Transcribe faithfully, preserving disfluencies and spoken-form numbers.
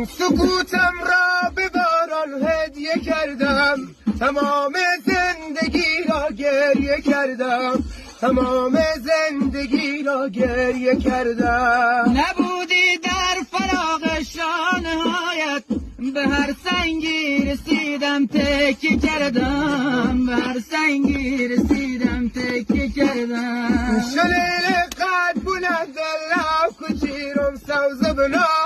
سکوتم را به باران هدیه کردم، تمام زندگی را گریه کردم، تمام زندگی را گریه کردم. نبودی در فراق شانهایت، به هر سنگی رسیدم تکیه کردم، به هر سنگی رسیدم تکیه کردم. شلیل قد بلند الله کچیرم سوز بنا